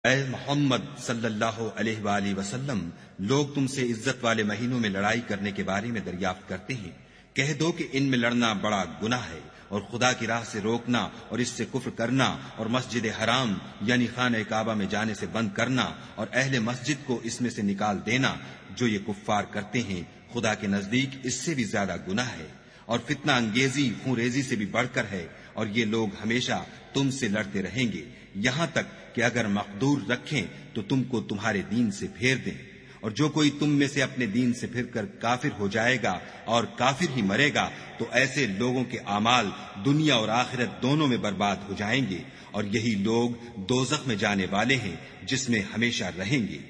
ऐ मोहम्मद सल्लल्लाहु अलैहि वसल्लम, लोग तुमसे इज्जत वाले महीनों में लड़ाई करने के बारे में दरियाफ्त करते हैं। कह दो कि इनमें लड़ना बड़ा गुनाह है और खुदा की राह से रोकना और इससे कुफ्र करना और मस्जिद हराम यानी खाने काबा में जाने से बंद करना और अहले मस्जिद को इसमें से निकाल देना, जो ये कुफ्फार करते हैं, खुदा के नजदीक इससे भी ज्यादा गुनाह है और फितना अंगेजी खूंरेजी से भी बढ़कर है। और ये लोग हमेशा तुमसे लड़ते रहेंगे यहां तक कि अगर मकदूर रखें तो तुमको तुम्हारे दीन से फेर दें। और जो कोई तुम में से अपने दीन से फिरकर काफिर हो जाएगा और काफिर ही मरेगा तो ऐसे लोगों के आमाल दुनिया और आखिरत दोनों में बर्बाद हो जाएंगे और यही लोग दोज़ख में जाने वाले हैं जिसमें हमेशा रहेंगे।